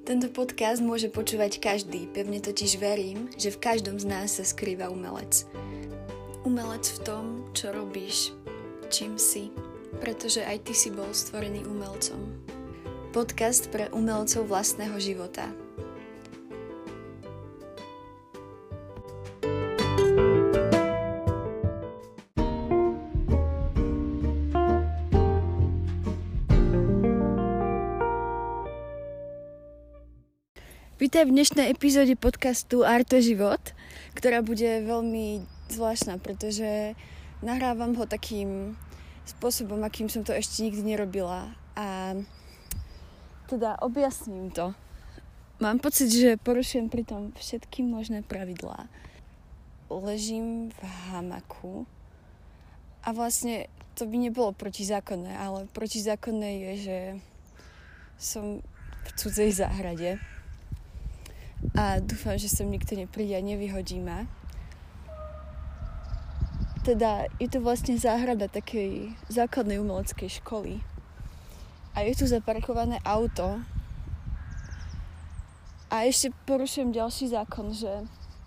Tento podcast môže počúvať každý, pevne totiž verím, že v každom z nás sa skrýva umelec. Umelec v tom, čo robíš, čím si, pretože aj ty si bol stvorený umelcom. Podcast pre umelcov vlastného života. Vítaj v dnešnej epizóde podcastu Arte život, ktorá bude veľmi zvláštna, pretože nahrávam ho takým spôsobom, akým som to ešte nikdy nerobila. A teda objasním to. Mám pocit, že porušujem pritom všetky možné pravidlá. Ležím v hamaku a vlastne to by nebolo protizákonné, ale protizákonné je, že som v cudzej záhrade. A dúfam, že sem nikto nepríde a nevyhodí ma. Teda je to vlastne záhrada takej základnej umeleckej školy. A je tu zaparkované auto. A ešte porušujem ďalší zákon, že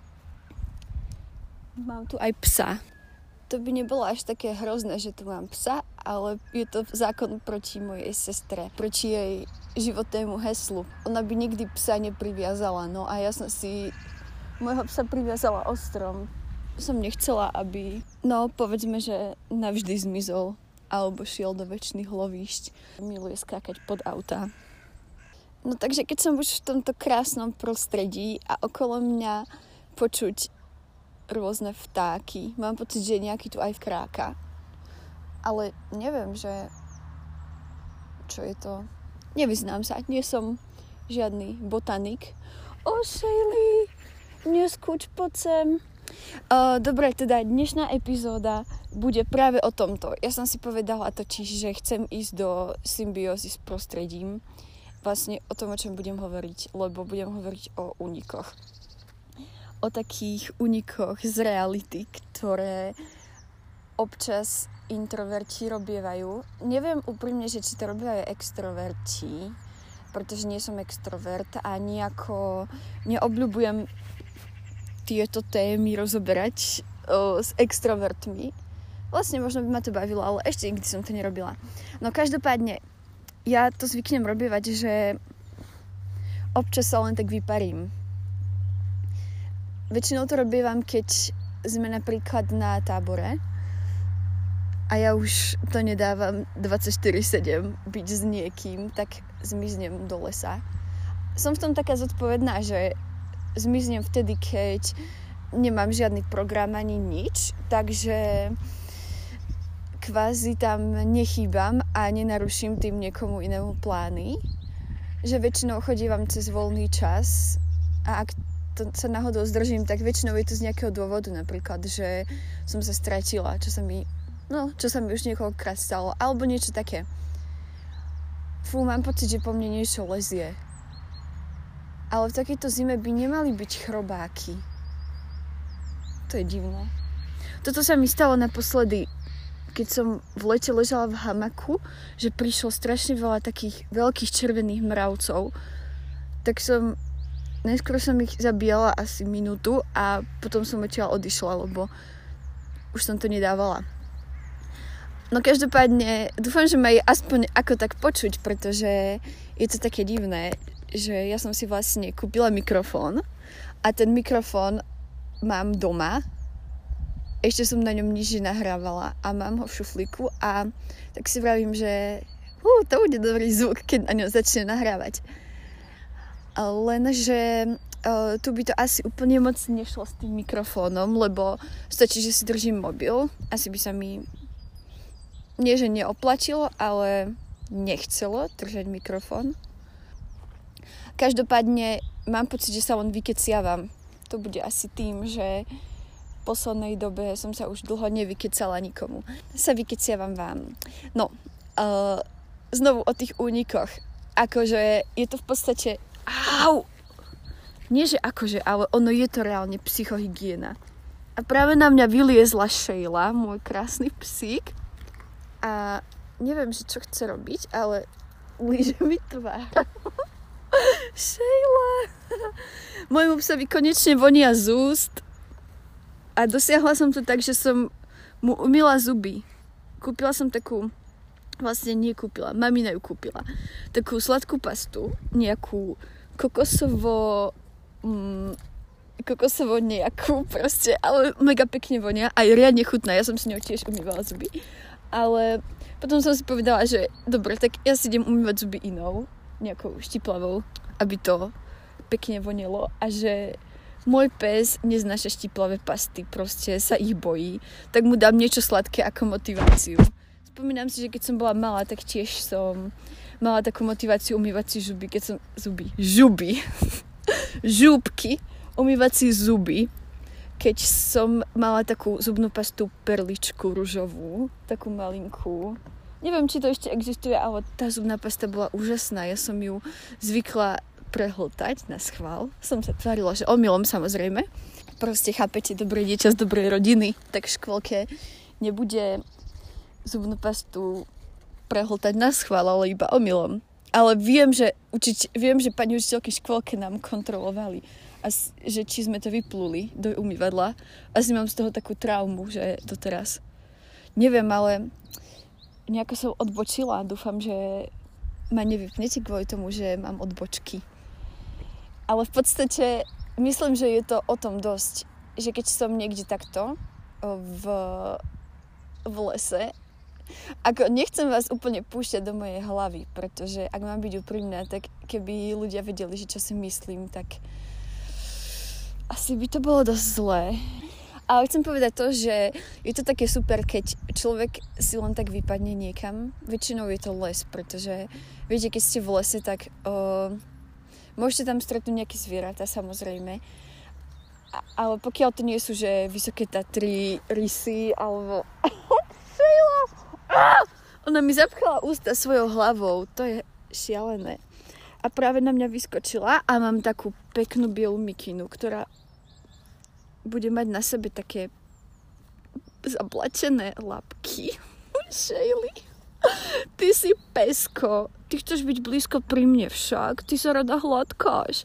mám tu aj psa. To by nebolo až také hrozné, že tu mám psa, ale je to zákon proti mojej sestre, proti jej životnému heslu. Ona by nikdy psa nepriviazala, no a ja som si môjho psa priviazala ostrom. Som nechcela, aby, povedzme, že navždy zmizol alebo šiel do večných lovíšť. Miluje skákať pod autá. No takže keď som už v tomto krásnom prostredí a okolo mňa počuť rôzne vtáky, mám pocit, že nejaký tu aj vkráka. Ale neviem, že čo je to. Nevyznám sa, nie som žiadny botanik. Shaylee, neskúč, poď sem. Dobre, teda dnešná epizóda bude práve o tomto. Ja som si povedala totiž, že chcem ísť do symbiózy s prostredím. Vlastne o tom, o čom budem hovoriť, lebo budem hovoriť o únikoch. O takých únikoch z reality, ktoré občas introverti robievajú. Neviem úprimne, že či to robia aj extroverti, pretože nie som extrovert a nejako neobľúbujem tieto témy rozoberať s extrovertmi. Vlastne možno by ma to bavilo, ale ešte nikdy som to nerobila. No každopádne, ja to zvyknem robievať, že občas sa len tak vyparím. Väčšinou to robievam, keď sme napríklad na tábore a ja už to nedávam 24/7 byť s niekým, tak zmiznem do lesa. Som v tom taká zodpovedná, že zmiznem vtedy, keď nemám žiadny program ani nič, takže kvázi tam nechýbam a nenaruším tým niekomu inému plány. Že väčšinou chodívam cez voľný čas a ak to sa náhodou zdržím, tak väčšinou je to z nejakého dôvodu, napríklad, že som sa stratila, čo sa mi už niekoľkokrát stalo, alebo niečo také. Mám pocit, že po mne niečo lezie. Ale v takejto zime by nemali byť chrobáky. To je divné. Toto sa mi stalo naposledy, keď som v lete ležala v hamaku, že prišlo strašne veľa takých veľkých červených mravcov, tak najskôr som ich zabíjala asi minútu a potom som odtiaľ odišla, lebo už som to nedávala. No každopádne, dúfam, že ma je aspoň ako tak počuť, pretože je to také divné, že ja som si vlastne kúpila mikrofón a ten mikrofón mám doma. Ešte som na ňom nič nahrávala a mám ho v šuflíku a tak si vravím, že to bude dobrý zvuk, keď na ňom začne nahrávať. Lenže tu by to asi úplne moc nešlo s tým mikrofónom, lebo stačí, že si držím mobil. Asi by sa mi nie, že neoplatilo, ale nechcelo držať mikrofón. Každopádne mám pocit, že sa len vykeciavam. To bude asi tým, že v poslednej dobe som sa už dlho nevykecala nikomu. Sa vykeciavam vám. No, znovu o tých únikoch. Akože je to v podstate Nie, že akože, ale ono je to reálne psychohygiena. A práve na mňa vyliezla Shayla, môj krásny psík. A neviem, že čo chce robiť, ale líže mi tvár. Sheila. Môjmu psovi konečne vonia z úst a dosiahla som to tak, že som mu umyla zuby. Kúpila som takú, vlastne nie kúpila, mamina ju kúpila. Takú sladkú pastu, nejakú kokosovo nejakú proste, ale mega pekne vonia, aj riadne chutná, ja som si ňou tiež umývala zuby. Ale potom som si povedala, že dobre, tak ja si idem umývať zuby inou, nejakou štiplavou, aby to pekne vonilo a že môj pes neznáša štiplavé pasty, proste sa ich bojí, tak mu dám niečo sladké ako motiváciu. Spomínam si, že keď som bola malá, tak tiež som mala takú motiváciu umývať si žuby, keď som žúbky, umývať si zuby, keď som mala takú zubnú pastu perličku ružovú, takú malinkú. Neviem, či to ešte existuje, ale tá zubná pasta bola úžasná. Ja som ju zvykla prehltať na schvál. Som sa tvárila, že omylom samozrejme. Proste chápete, dobré dieťa z dobrej rodiny. Tak v škôlke nebude zubnú pastu prehltať na schvál, ale iba omylom. Ale viem, že pani učiteľky v škôlke nám kontrolovali. A že či sme to vypluli do umývadla. Asi mám z toho takú traumu, že doteraz. Neviem, ale nejako som odbočila. Dúfam, že ma nevypnete kvôli tomu, že mám odbočky. Ale v podstate myslím, že je to o tom dosť. Že keď som niekde takto v lese, ako nechcem vás úplne púšťať do mojej hlavy, pretože ak mám byť úprimná, tak keby ľudia vedeli, že čo si myslím, tak asi by to bolo dosť zlé. Ale chcem povedať to, že je to také super, keď človek si len tak vypadne niekam. Väčšinou je to les, pretože viete, keď ste v lese, tak môžete tam stretnúť nejaké zvieratá, samozrejme. Ale pokiaľ to nie sú, že vysoké Tatry, rysy, alebo... Ona mi zapchala ústa svojou hlavou. To je šialené. A práve na mňa vyskočila a mám takú peknú bielú mikinu, ktorá bude mať na sebe také zablačené labky. Shayli, ty si pesko. Ty chceš byť blízko pri mne však. Ty sa rada hladkáš.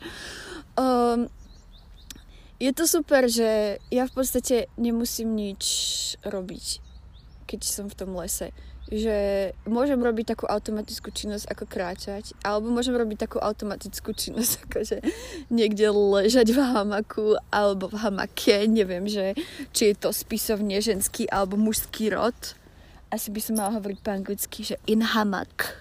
Je to super, že ja v podstate nemusím nič robiť, keď som v tom lese. Že môžem robiť takú automatickú činnosť ako kráčať, alebo môžem robiť takú automatickú činnosť ako že niekde ležať v hamaku alebo v hamake, neviem, že či je to spisovne ženský alebo mužský rod. Asi by som mala hovoriť po anglicky, že in hamak.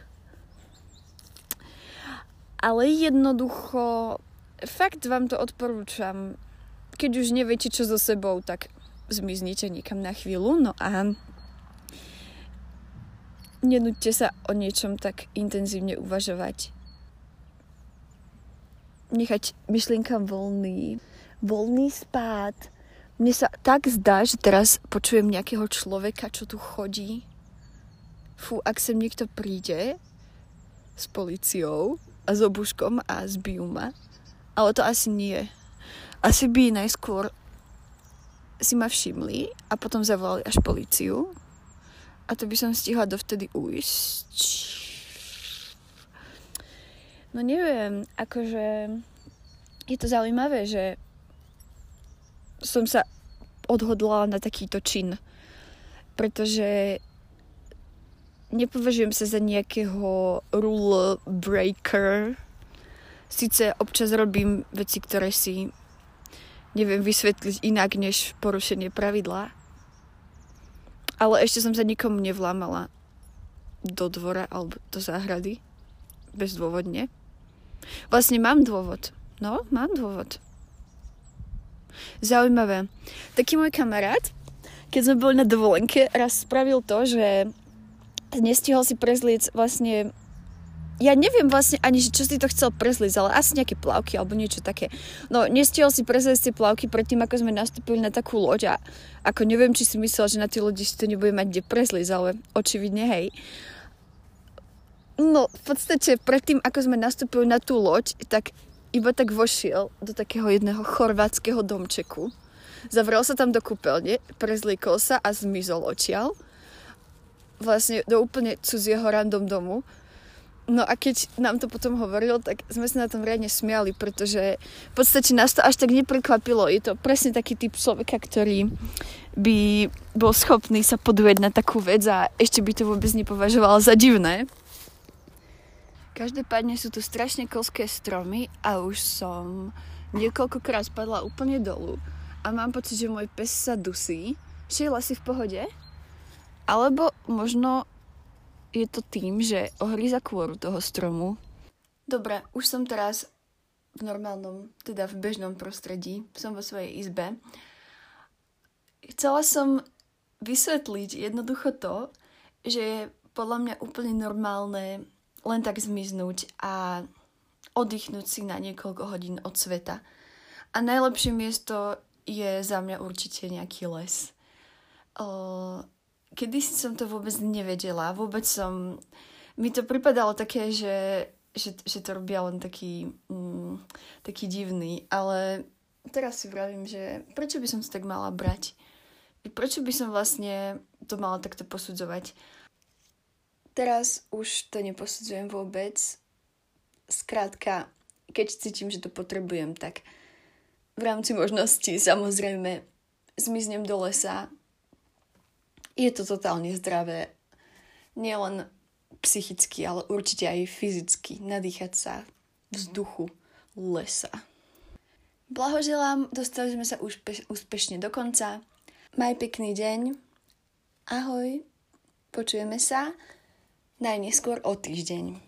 Ale jednoducho fakt vám to odporúčam. Keď už neviete čo so sebou, tak zmiznite niekam na chvíľu, no a nenúďte sa o niečom tak intenzívne uvažovať. Nechať myšlienkam voľný spád. Mne sa tak zdá, že teraz počujem nejakého človeka, čo tu chodí. Fú, ak sem niekto príde s políciou a s obuškom a zbijú ma. Ale to asi nie. Asi by najskôr si ma všimli a potom zavolali až políciu. A to by som stihla dovtedy ujsť. No neviem, akože je to zaujímavé, že som sa odhodlala na takýto čin. Pretože nepovažujem sa za nejakého rule breaker. Sice občas robím veci, ktoré si neviem vysvetliť inak, než porušenie pravidla. Ale ešte som sa nikomu nevlámala do dvora alebo do záhrady. Bezdôvodne. Vlastne mám dôvod. No, mám dôvod. Zaujímavé. Taký môj kamarát, keď sme boli na dovolenke, raz spravil to, že nestihol si prezliec vlastne... Ja neviem vlastne ani, čo si to chcel prezliecť, ale asi nejaké plavky alebo niečo také. No, nestihol si prezliecť tie plavky predtým, ako sme nastúpili na takú loď a ako neviem, či si myslel, že na tej lodi si to nebude mať kde prezliecť, ale očividne hej. No, v podstate predtým, ako sme nastúpili na tú loď, tak iba tak vošiel do takého jedného chorvátskeho domčeku. Zavrel sa tam do kúpeľne, prezliekol sa a zmizol odtiaľ. Vlastne do úplne cudzieho random domu. No a keď nám to potom hovoril, tak sme sa na tom riadne smiali, pretože v podstate nás to až tak neprekvapilo. Je to presne taký typ človeka, ktorý by bol schopný sa podujať na takú vec a ešte by to vôbec nepovažoval za divné. Každopádne sú tu strašne kolské stromy a už som niekoľkokrát spadla úplne dolu a mám pocit, že môj pes sa dusí. Sheila, si v pohode? Alebo možno je to tým, že ohryza kôru toho stromu. Dobre, už som teraz v normálnom, teda v bežnom prostredí. Som vo svojej izbe. Chcela som vysvetliť jednoducho to, že je podľa mňa úplne normálne len tak zmiznúť a oddychnúť si na niekoľko hodín od sveta. A najlepšie miesto je za mňa určite nejaký les. Kedysi som to vôbec nevedela. Mi to pripadalo také, že to robia len taký divný. Ale teraz si vravím, že prečo by som si tak mala brať? Prečo by som vlastne to mala takto posudzovať? Teraz už to neposudzujem vôbec. Skrátka, keď cítim, že to potrebujem, tak v rámci možností samozrejme zmiznem do lesa. Je to totálne zdravé. Nielen psychicky, ale určite aj fyzicky. Nadýchať sa vzduchu lesa. Blahoželám, dostali sme sa úspešne do konca. Maj pekný deň. Ahoj. Počujeme sa najneskôr o týždeň.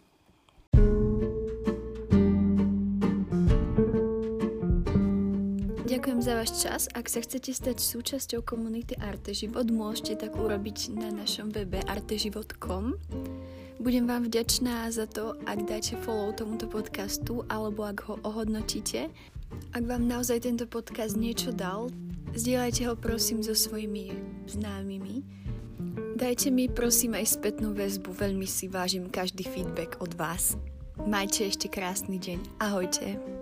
Ďakujem za váš čas. Ak sa chcete stať súčasťou komunity Arteživot, môžete tak urobiť na našom webe arteživot.com. Budem vám vďačná za to, ak dáte follow tomuto podcastu alebo ak ho ohodnotíte. Ak vám naozaj tento podcast niečo dal, zdieľajte ho prosím so svojimi známymi. Dajte mi prosím aj spätnú väzbu, veľmi si vážim každý feedback od vás. Majte ešte krásny deň. Ahojte.